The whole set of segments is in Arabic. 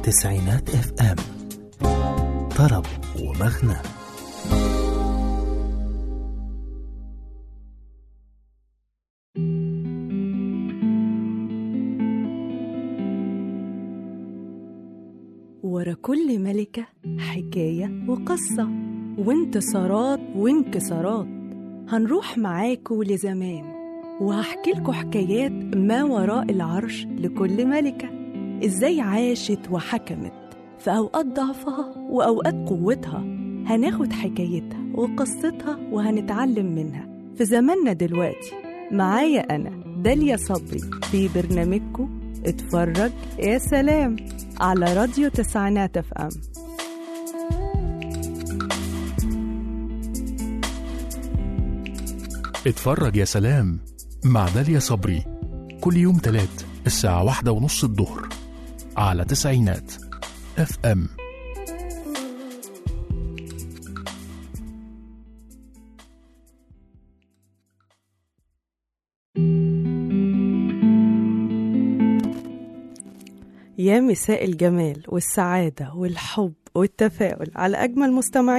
تسعينات اف ام، طرب ومغنى. ورا كل ملكة حكاية وقصة وانتصارات وانكسارات. هنروح معاكوا لزمان وهحكيلكوا حكايات ما وراء العرش لكل ملكة، ازاي عاشت وحكمت في أوقات ضعفها وأوقات قوتها. هناخد حكايتها وقصتها وهنتعلم منها في زماننا دلوقتي. معايا أنا داليا صبري في برنامجكو اتفرج يا سلام على راديو تسعينات اف ام. اتفرج يا سلام مع داليا صبري، كل يوم تلات الساعة 1:30 الظهر على تسعينات اف ام. يا مساء الجمال والسعادة والحب والتفاؤل على أجمل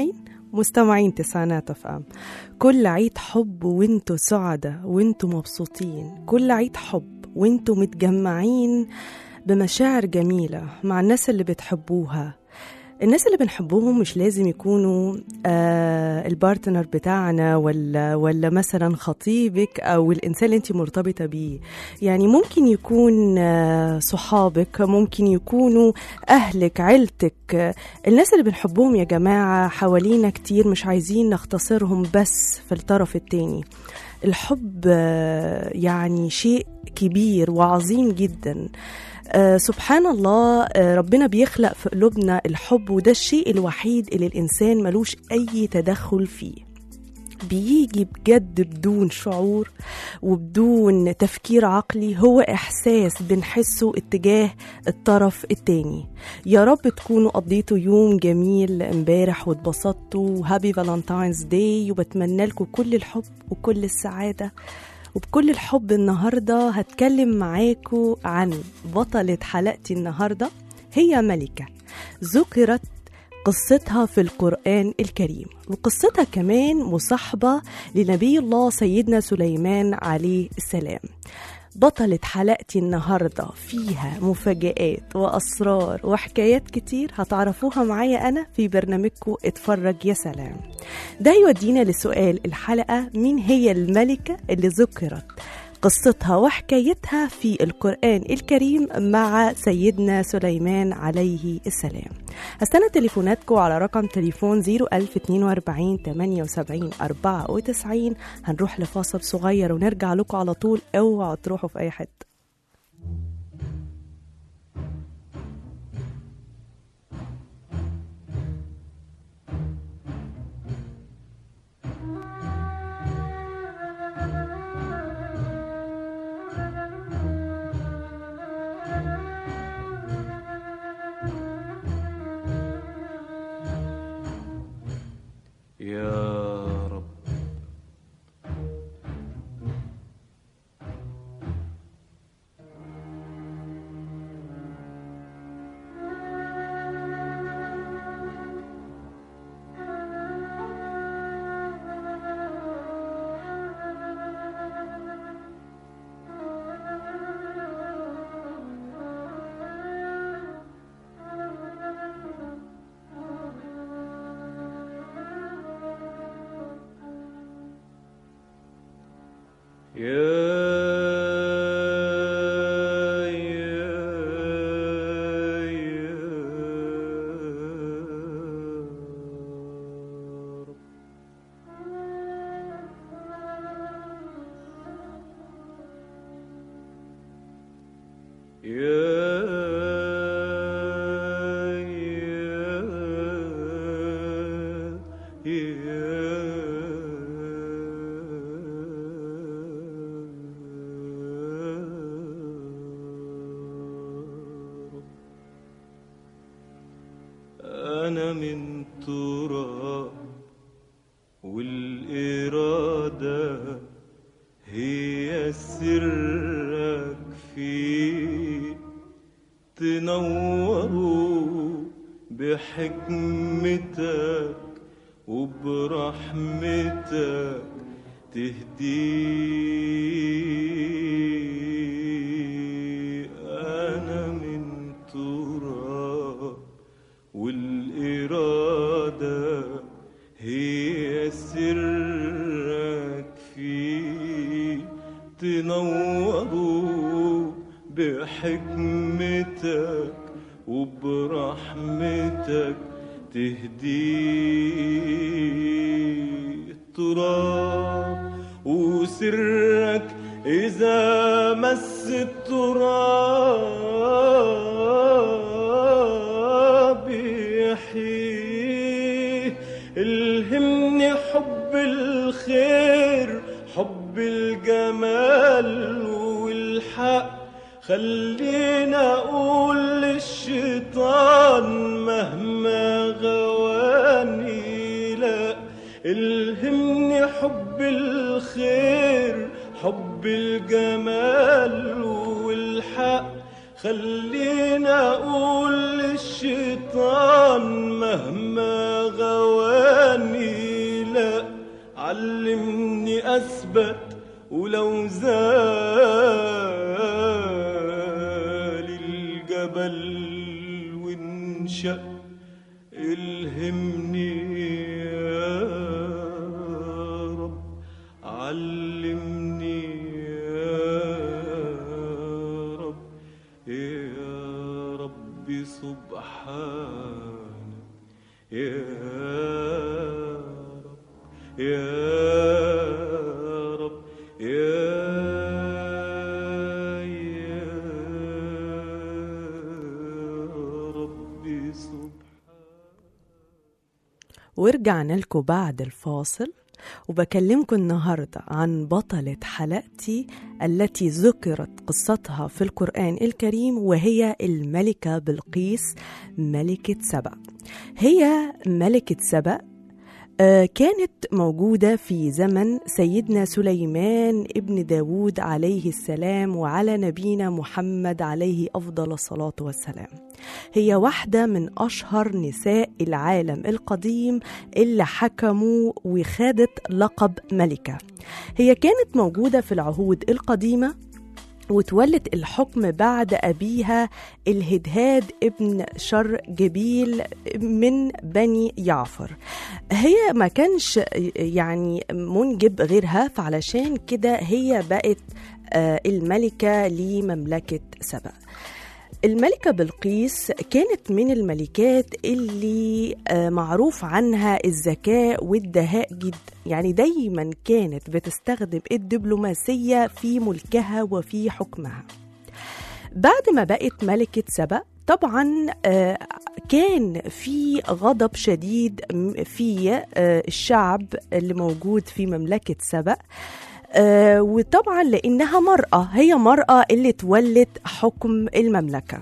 مستمعين تسعينات اف ام. كل عيد حب وانتوا سعدة وانتوا مبسوطين، كل عيد حب وانتوا متجمعين بمشاعر جميلة مع الناس اللي بتحبوها. الناس اللي بنحبوهم مش لازم يكونوا البارتنر بتاعنا ولا مثلا خطيبك أو الإنسان اللي انت مرتبطة بيه. يعني ممكن يكون صحابك، ممكن يكونوا أهلك، عيلتك. الناس اللي بنحبهم يا جماعة حوالينا كتير، مش عايزين نختصرهم بس في الطرف التاني. الحب يعني شيء كبير وعظيم جدا. سبحان الله، ربنا بيخلق في قلوبنا الحب، وده الشيء الوحيد اللي الإنسان ملوش أي تدخل فيه. بيجي بجد بدون شعور وبدون تفكير عقلي، هو إحساس بنحسه اتجاه الطرف التاني. يا رب تكونوا قضيتوا يوم جميل امبارح واتبسطتوا. هابي فالنتاينز داي، وبتمنى لكم كل الحب وكل السعادة. وبكل الحب النهاردة هتكلم معاكم عن بطلة حلقتي النهاردة. هي ملكة ذكرت قصتها في القرآن الكريم، وقصتها كمان مصاحبة لنبي الله سيدنا سليمان عليه السلام. بطلة حلقتي النهاردة فيها مفاجآت وأسرار وحكايات كتير هتعرفوها معايا أنا في برنامجكو اتفرج يا سلام. ده يودينا لسؤال الحلقة: مين هي الملكة اللي ذكرت قصتها وحكايتها في القرآن الكريم مع سيدنا سليمان عليه السلام؟ هستنى تليفوناتكم على رقم تليفون 01042 78 94. هنروح لفاصل صغير ونرجع لكم على طول. اوعوا تروحوا في اي حته. يا رب أنا من تراب والإرادة هي سرك فيه تنور بحكمتك وبرحمتك تهدي. أنا من تراب والإرادة هي سرك فيه، تنوروا بحكمتك وبرحمتك تهدي. التراب وسرك إذا مس التراب يحييه. الهمني حب الخير، حب الجمال والحق، خلينا أقول للشيطان مهما غواني لا. الهمني حب الخير، حب الجمال والحق، خلينا أقول للشيطان مهما غواني لا. علمني أثبت ولو زال الجبل وانشق. الهمني يا رب، علمني يا رب، يا ربي سبحانك يا رب، يا رب، يا ربي سبحانك. ورجعنا لكم بعد الفاصل، وبكلمكم النهاردة عن بطلة حلقتي التي ذكرت قصتها في القرآن الكريم، وهي الملكة بلقيس ملكة سبأ. هي ملكة سبأ كانت موجودة في زمن سيدنا سليمان ابن داود عليه السلام، وعلى نبينا محمد عليه أفضل الصلاة والسلام. هي واحدة من أشهر نساء العالم القديم اللي حكموا وخدت لقب ملكة. هي كانت موجودة في العهود القديمة، وتولت الحكم بعد أبيها الهدهاد ابن شرجبيل من بني يعفر. هي ما كانش يعني منجب غيرها، فعلشان كده هي بقت الملكة لمملكة سبأ. الملكة بلقيس كانت من الملكات اللي معروف عنها الذكاء والدهاء جدا، يعني دايما كانت بتستخدم الدبلوماسية في ملكها وفي حكمها. بعد ما بقت ملكة سبأ طبعا كان في غضب شديد في الشعب اللي موجود في مملكة سبأ، وطبعا لأنها مرأة، هي مرأة اللي تولت حكم المملكة.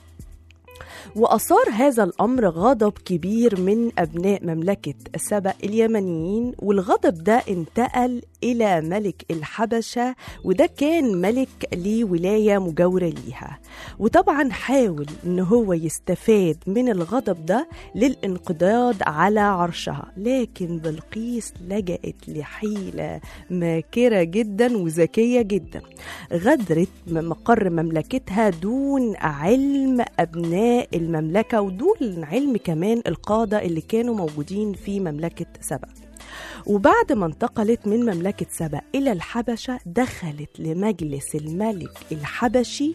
وأثار هذا الأمر غضب كبير من أبناء مملكة سبأ اليمنيين، والغضب ده انتقل إلى ملك الحبشة، وده كان ملك لولاية مجاورة ليها. وطبعا حاول إن هو يستفاد من الغضب ده للانقضاض على عرشها، لكن بلقيس لجأت لحيلة ماكرة جدا وذكية جدا. غدرت مقر مملكتها دون علم أبناء المملكة ودون علم كمان القادة اللي كانوا موجودين في مملكة سبأ. وبعد ما انتقلت من مملكة سبأ إلى الحبشة، دخلت لمجلس الملك الحبشي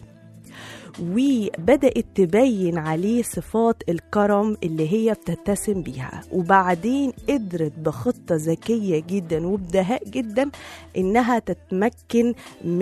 وبدأت تبين عليه صفات الكرم اللي هي بتتسم بيها. وبعدين قدرت بخطة ذكية جدا وبدهاء جدا إنها تتمكن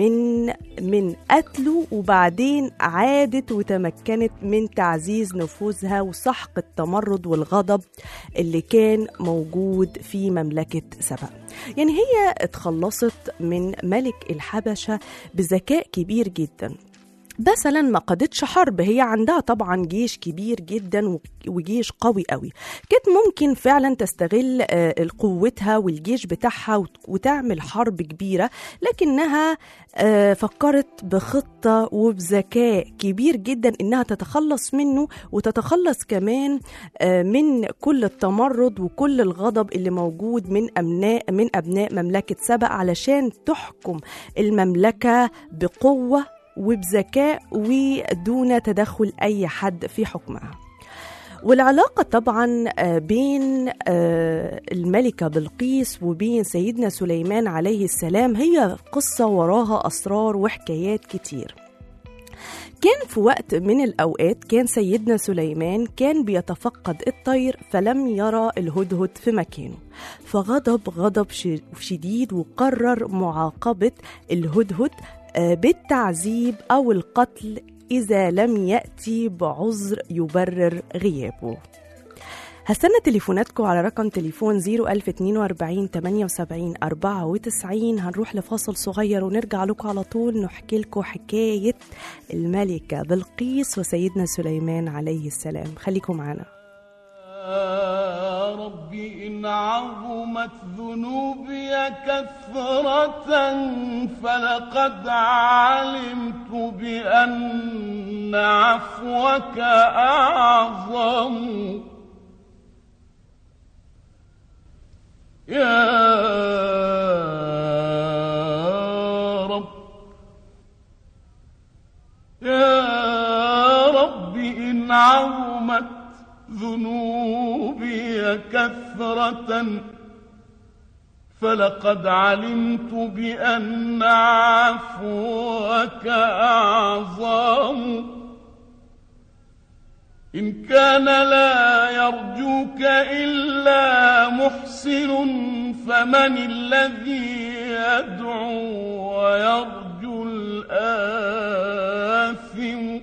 من قتله، وبعدين عادت وتمكنت من تعزيز نفوذها وسحق التمرد والغضب اللي كان موجود في مملكة سبأ. يعني هي اتخلصت من ملك الحبشة بذكاء كبير جدا. مثلا ما قادتش حرب، هي عندها طبعا جيش كبير جدا وجيش قوي قوي، كانت ممكن فعلا تستغل قوتها والجيش بتاعها وتعمل حرب كبيرة، لكنها فكرت بخطة وبذكاء كبير جدا انها تتخلص منه، وتتخلص كمان من كل التمرد وكل الغضب اللي موجود من أبناء مملكة سبأ، علشان تحكم المملكة بقوة وبذكاء ودون تدخل أي حد في حكمها. والعلاقة طبعا بين الملكة بلقيس وبين سيدنا سليمان عليه السلام هي قصة وراها أسرار وحكايات كتير. كان في وقت من الأوقات كان سيدنا سليمان كان بيتفقد الطير، فلم يرى الهدهد في مكانه، فغضب غضب شديد وقرر معاقبة الهدهد بالتعذيب أو القتل إذا لم يأتي بعذر يبرر غيابه. هستنى تليفوناتكم على رقم تليفون 01042 78 94. هنروح لفاصل صغير ونرجع لكم على طول نحكي لكم حكاية الملكة بلقيس وسيدنا سليمان عليه السلام. خليكم معنا. يا ربي إن عظمت ذنوبي كثرة فلقد علمت بأن عفوك أعظم. يا رب يا رب إن عظمت ذنوبي كثرة فلقد علمت بأن عفوك أعظم. إن كان لا يرجوك إلا محسن فمن الذي يدعو ويرجو الآثم.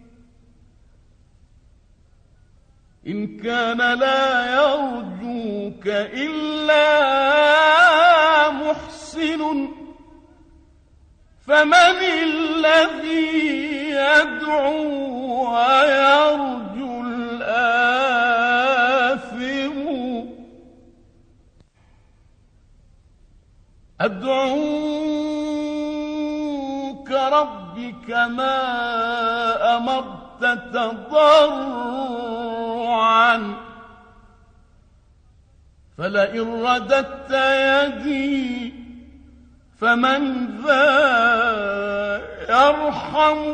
إن كان لا يرجوك إلا محسن فمن الذي يدعو ويرجو الآثم. أدعوك ربي كما أمرت تضرعا فلئن رددت يدي فمن ذا يرحم.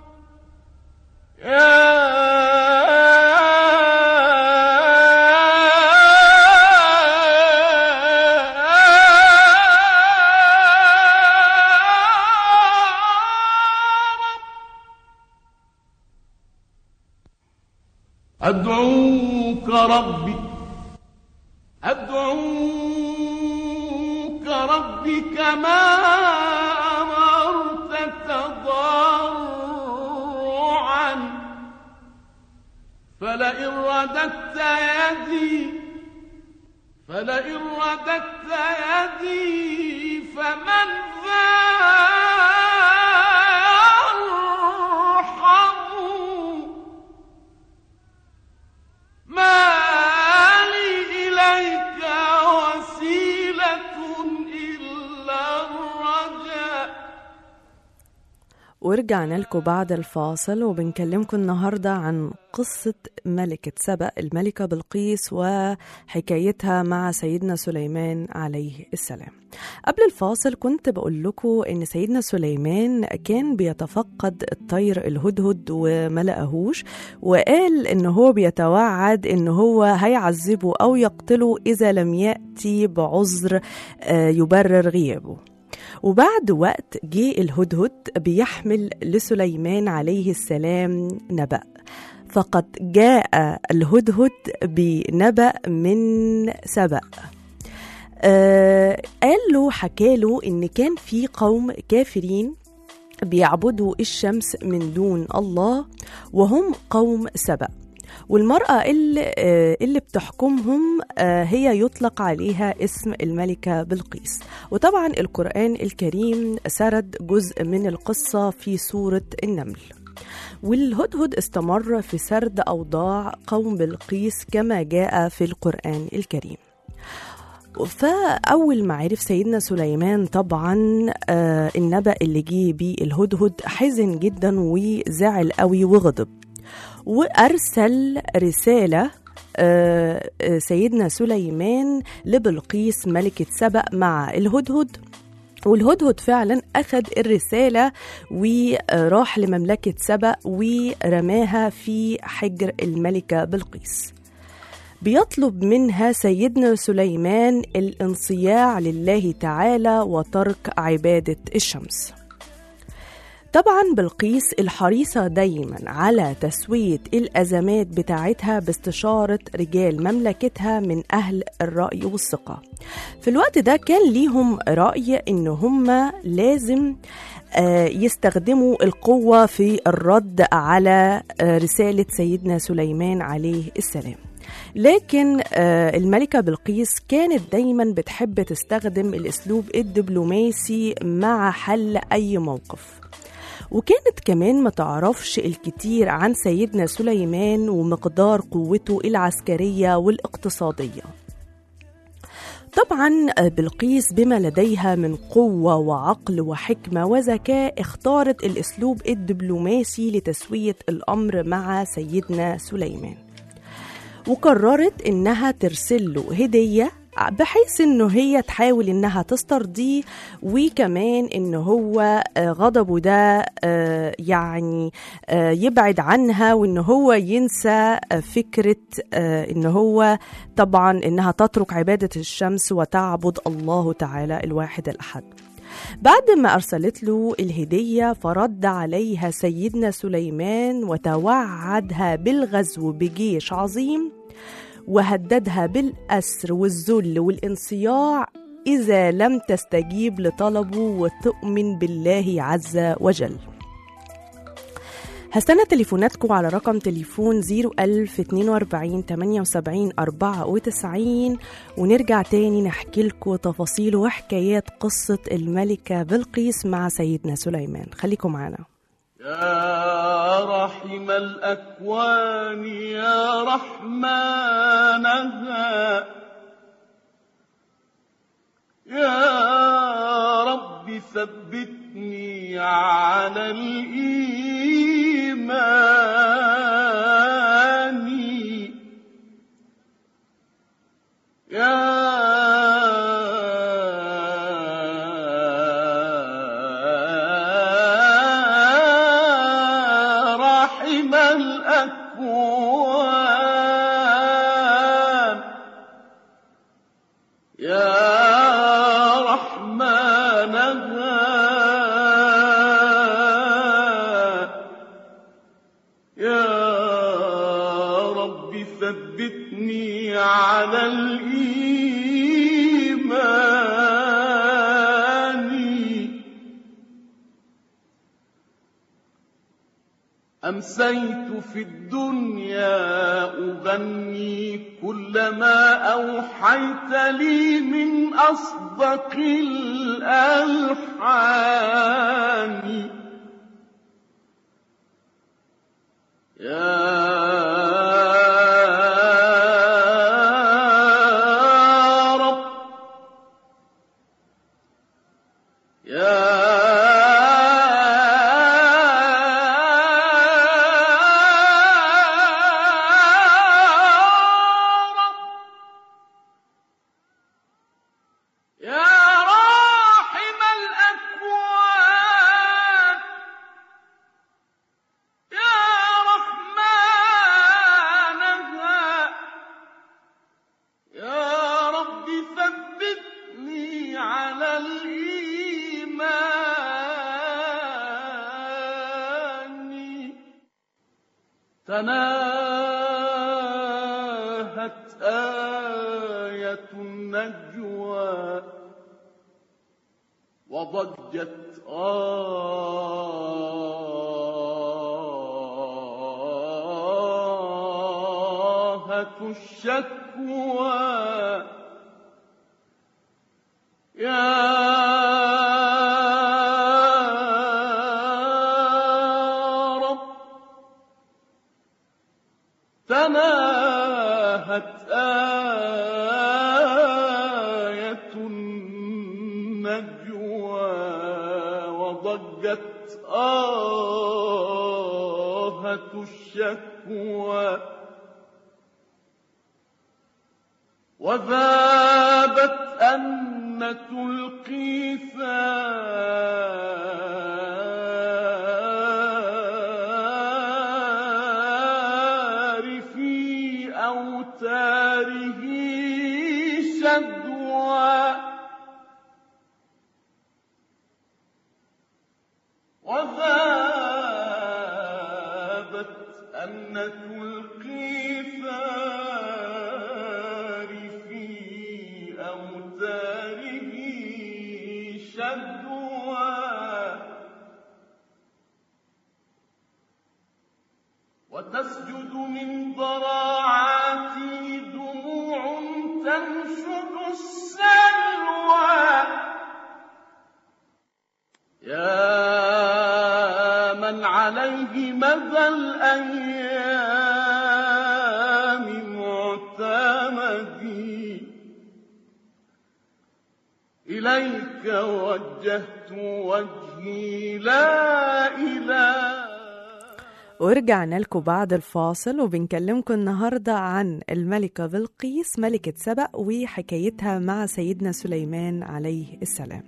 أدعوك ربي كما أمرت تضرعا فلئن رددت يدي فمن ذا يرحم. ما لي إليك وسيلة إلا الرجاء. ورجعنا لكم بعد الفاصل وبنكلمكم النهاردة عن قصة ملكة سبأ الملكة بلقيس وحكايتها مع سيدنا سليمان عليه السلام. قبل الفاصل كنت بقول لكم إن سيدنا سليمان كان بيتفقد الطير الهدهد وما لقاهوش، وقال إن هو بيتوعد إن هو هيعذبه أو يقتله إذا لم يأتي بعذر يبرر غيابه. وبعد وقت جاء الهدهد بيحمل لسليمان عليه السلام نبأ، فقد جاء الهدهد بنبأ من سبأ. حكاله إن كان في قوم كافرين بيعبدوا الشمس من دون الله وهم قوم سبأ، والمرأة اللي بتحكمهم هي يطلق عليها اسم الملكة بلقيس. وطبعا القرآن الكريم سرد جزء من القصة في سورة النمل. والهدهد استمر في سرد أوضاع قوم بلقيس كما جاء في القرآن الكريم. فأول ما عرف سيدنا سليمان طبعا النبأ اللي جه بيه الهدهد حزن جدا وزعل قوي وغضب، وأرسل رسالة سيدنا سليمان لبلقيس ملكة سبأ مع الهدهد. والهدهد فعلا أخذ الرسالة وراح لمملكة سبأ ورماها في حجر الملكة بلقيس. بيطلب منها سيدنا سليمان الانصياع لله تعالى وترك عبادة الشمس. طبعا بلقيس الحريصة دايما على تسوية الأزمات بتاعتها باستشارة رجال مملكتها من أهل الرأي والثقة. في الوقت ده كان ليهم رأي إن هم لازم يستخدموا القوة في الرد على رسالة سيدنا سليمان عليه السلام. لكن الملكة بلقيس كانت دايما بتحب تستخدم الأسلوب الدبلوماسي مع حل أي موقف، وكانت كمان ما تعرفش الكتير عن سيدنا سليمان ومقدار قوته العسكرية والاقتصادية. طبعا بلقيس بما لديها من قوة وعقل وحكمة وذكاء اختارت الأسلوب الدبلوماسي لتسوية الأمر مع سيدنا سليمان، وقررت إنها ترسل له هدية بحيث إنه هي تحاول إنها تسترضيه، وكمان إنه هو غضبه ده يعني يبعد عنها، وإنه هو ينسى فكرة إنه هو طبعا إنها تترك عبادة الشمس وتعبد الله تعالى الواحد الأحد. بعد ما أرسلت له الهدية فرد عليها سيدنا سليمان وتوعدها بالغزو بجيش عظيم، وهددها بالأسر والذل والانصياع إذا لم تستجيب لطلبه وتؤمن بالله عز وجل. هستنى تليفوناتكم على رقم تليفون 01042 78 94، ونرجع تاني نحكي لكم تفاصيل وحكايات قصة الملكة بلقيس مع سيدنا سليمان. خليكم معنا. يا رحم الأكوان يا رحمانها، يا رب ثبتني على الإيمان، يا رحم الأكوان، يا رحمانها، يا رب ثبتني على الإيمان. أمسيت في الدنيا أغني كلما أوحيت لي من أصدق الألحان، يا رب، يا تناهت آية النجوى وضجت الشكوى يا رب تناهت آية النجوى وضجت آهة الشكوى وذابت أنة القيثار في أوتاره شدوى وذابت أنة القيثار في أوتاره شدوى وتسجد من ضراعاتي دموع تنشد السلوى يا من عليه مدى الأيام معتمدي إليك وجهت وجهي لا إله. ورجعنا لكم بعد الفاصل وبنكلمكم النهاردة عن الملكة بلقيس ملكة سبأ وحكايتها مع سيدنا سليمان عليه السلام.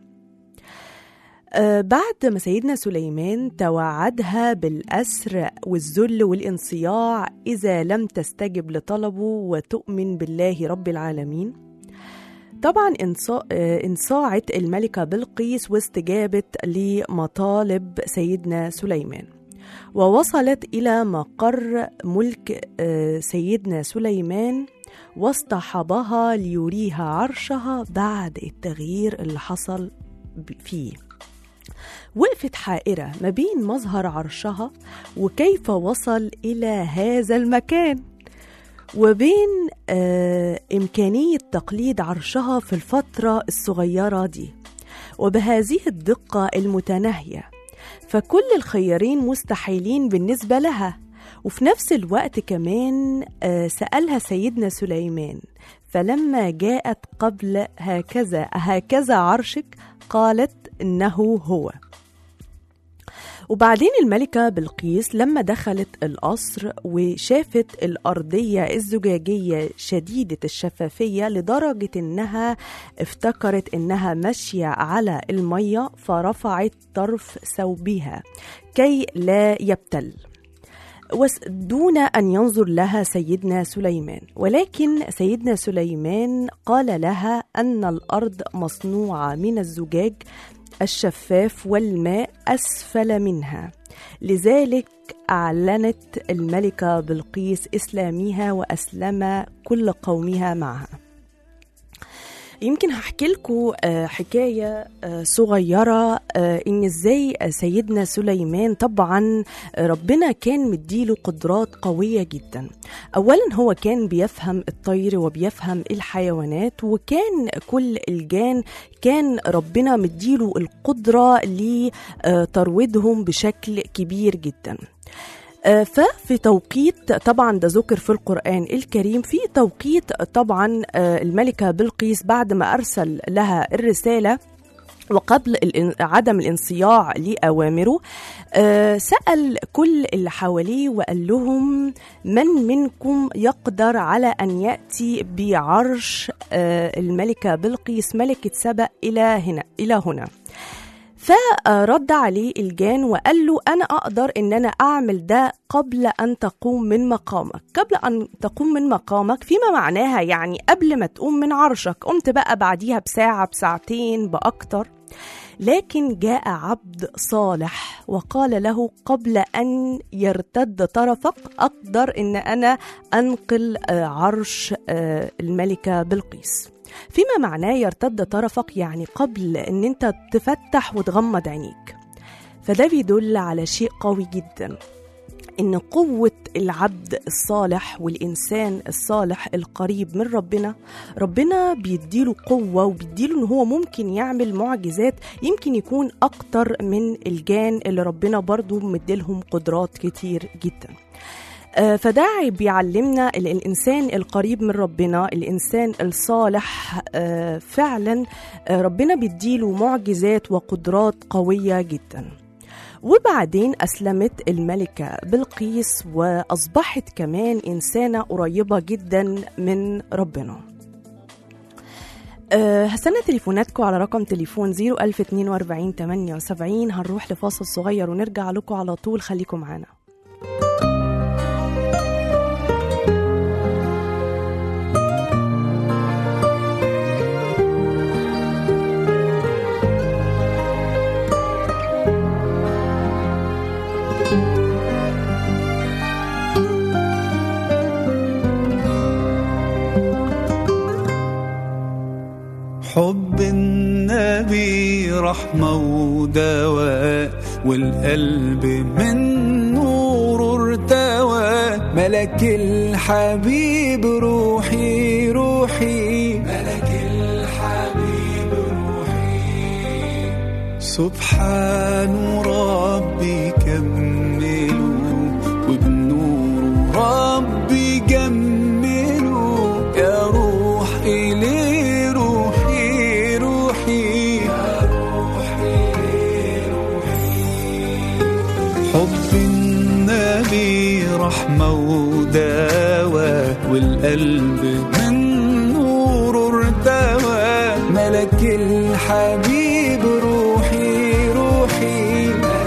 بعد ما سيدنا سليمان توعدها بالأسر والذل والانصياع إذا لم تستجب لطلبه وتؤمن بالله رب العالمين، طبعا انصاعت الملكة بلقيس واستجابت لمطالب سيدنا سليمان، ووصلت إلى مقر ملك سيدنا سليمان واصطحبها ليريها عرشها بعد التغيير اللي حصل فيه. وقفت حائرة ما بين مظهر عرشها وكيف وصل إلى هذا المكان، وبين إمكانية تقليد عرشها في الفترة الصغيرة دي وبهذه الدقة المتناهية، فكل الخيارين مستحيلين بالنسبة لها. وفي نفس الوقت كمان سألها سيدنا سليمان، فلما جاءت قبل هكذا عرشك قالت إنه هو. وبعدين الملكة بلقيس لما دخلت القصر وشافت الأرضية الزجاجية شديدة الشفافية لدرجة إنها افتكرت إنها ماشية على المية، فرفعت طرف ثوبها كي لا يبتل دون أن ينظر لها سيدنا سليمان. ولكن سيدنا سليمان قال لها أن الأرض مصنوعة من الزجاج الشفاف والماء أسفل منها، لذلك أعلنت الملكة بلقيس إسلامها وأسلم كل قومها معها. يمكن هحكي لكم حكاية صغيرة إن إزاي سيدنا سليمان طبعا ربنا كان مديله قدرات قوية جدا. أولا هو كان بيفهم الطير وبيفهم الحيوانات، وكان كل الجان كان ربنا مديله القدرة لترويضهم بشكل كبير جدا. ففي توقيت طبعا ده ذكر في القرآن الكريم، في توقيت طبعا الملكة بلقيس بعد ما أرسل لها الرسالة وقبل عدم الانصياع لأوامره، سأل كل اللي حواليه وقال لهم من منكم يقدر على أن يأتي بعرش الملكة بلقيس ملكة سبأ إلى هنا. فرد عليه الجان وقال له أنا أقدر إن أنا أعمل ده قبل أن تقوم من مقامك. قبل أن تقوم من مقامك فيما معناها يعني قبل ما تقوم من عرشك، قمت بقى بعديها بساعة بساعتين بأكتر. لكن جاء عبد صالح وقال له قبل أن يرتد طرفك أقدر إن أنا أنقل عرش الملكة بلقيس. فيما معناه يرتد طرفك يعني قبل ان انت تفتح وتغمض عينيك. فده بيدل على شيء قوي جدا، إن قوة العبد الصالح والإنسان الصالح القريب من ربنا بيديله قوة وبيديله إن هو ممكن يعمل معجزات يمكن يكون أكتر من الجان اللي ربنا برضو مديلهم قدرات كتير جدا. فده بيعلمنا الإنسان القريب من ربنا، الإنسان الصالح فعلا ربنا بيديله معجزات وقدرات قوية جدا. وبعدين أسلمت الملكة بلقيس وأصبحت كمان إنسانة قريبة جدا من ربنا. هستنى تليفوناتكم على رقم تليفون 01042 78. هنروح لفاصل صغير ونرجع لكم على طول، خليكم معنا. حب النبي رحمة ودواء، والقلب من نور ارتوى. ملك الحبيب روحي روحي، ملك الحبيب روحي. سبحان ربي كملوا، وبنور ربي جملوا. يا روحي ليه رحمة ودواء، والقلب من نور ارتوى. ملك الحبيب روحي روحي،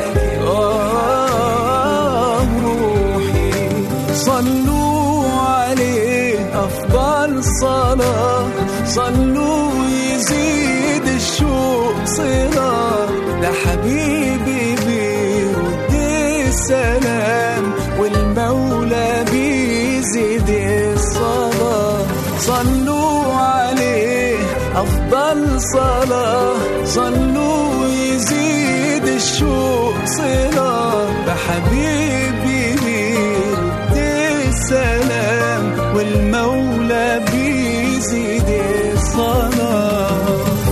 روحي. صلوا عليه أفضل صلاة، صلوا يزيد الشوق صلاة. لحبيبي بيرد السلام، والمولى بيزيد الصلاة. صلوا عليه أفضل صلاة، صلوا يزيد الشوق صلاة. بحبيبي بيرد السلام، والمولى بيزيد الصلاة.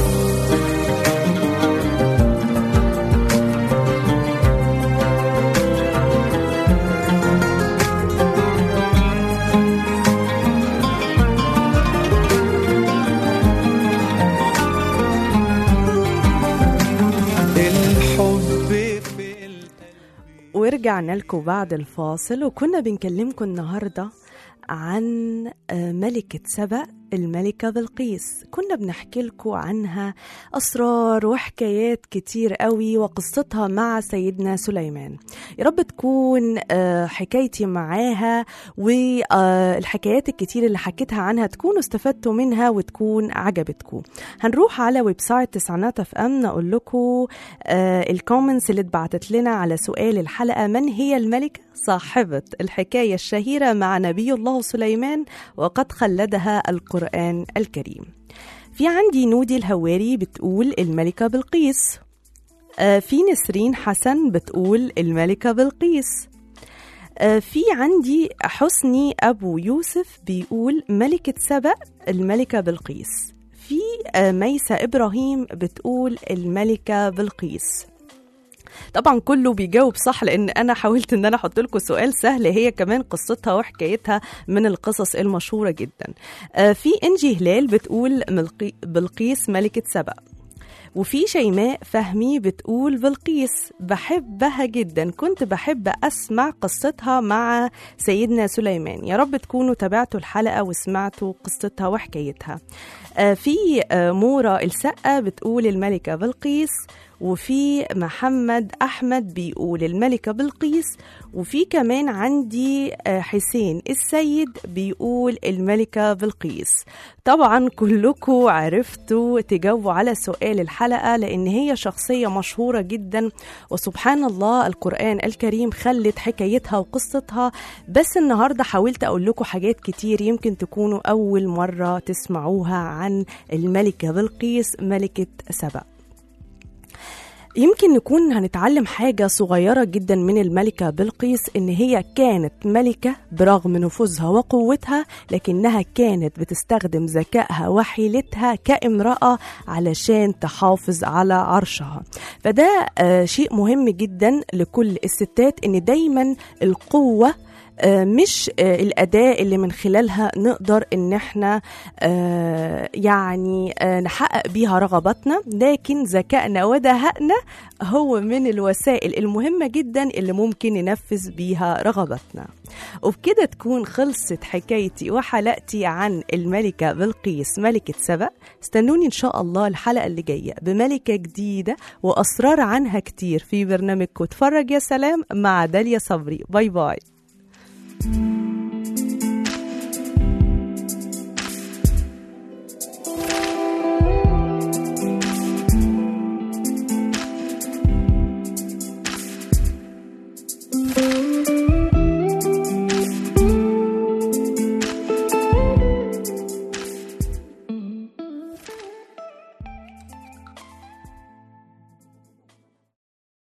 ورجعنا لكم بعد الفاصل، وكنا بنكلمكم النهاردة عن ملكة سبأ الملكة بلقيس. كنا بنحكي لكم عنها أسرار وحكايات كتير قوي وقصتها مع سيدنا سليمان. يا رب تكون حكايتي معاها والحكايات الكتير اللي حكيتها عنها تكونوا استفدتوا منها وتكون عجبتكم. هنروح على ويب سايت تسعينات اف ام نقول لكم الكومنتس اللي اتبعتت لنا على سؤال الحلقة: من هي الملكة صاحبة الحكاية الشهيرة مع نبي الله سليمان وقد خلدها القرآن الكريم؟ في عندي نودي الهواري بتقول الملكة بلقيس، في نسرين حسن بتقول الملكة بلقيس، في عندي حسني أبو يوسف بيقول ملكة سبأ الملكة بلقيس، في ميسة إبراهيم بتقول الملكة بلقيس. طبعا كله بيجاوب صح لان انا حاولت ان انا احط لكم سؤال سهل، هي كمان قصتها وحكايتها من القصص المشهورة جدا. في انجي هلال بتقول بلقيس ملكة سبأ، وفي شيماء فهمي بتقول بلقيس بحبها جدا، كنت بحب أسمع قصتها مع سيدنا سليمان. يا رب تكونوا تابعتوا الحلقة وسمعتوا قصتها وحكايتها. في مورا السقة بتقول الملكة بلقيس، وفي محمد أحمد بيقول الملكة بلقيس، وفي كمان عندي حسين السيد بيقول الملكة بلقيس. طبعا كلكم عرفتوا تجاوبوا على سؤال الحلقة لأن هي شخصية مشهورة جدا، وسبحان الله القرآن الكريم خلت حكايتها وقصتها. بس النهاردة حاولت أقول لكم حاجات كتير يمكن تكونوا أول مرة تسمعوها عن الملكة بلقيس ملكة سبأ. يمكن نكون هنتعلم حاجة صغيرة جدا من الملكة بلقيس، إن هي كانت ملكة برغم نفوذها وقوتها، لكنها كانت بتستخدم ذكائها وحيلتها كامرأة علشان تحافظ على عرشها. فده شيء مهم جدا لكل الستات، إن دايما القوة مش الأداة اللي من خلالها نقدر إن احنا يعني نحقق بيها رغباتنا، لكن ذكائنا ودهائنا هو من الوسائل المهمة جدا اللي ممكن ننفذ بيها رغباتنا. وبكده تكون خلصت حكايتي وحلقتي عن الملكة بلقيس ملكة سبأ. استنوني إن شاء الله الحلقة اللي جاية بملكة جديدة وأسرار عنها كتير في برنامجكم اتفرج يا سلام مع داليا صبري. باي باي.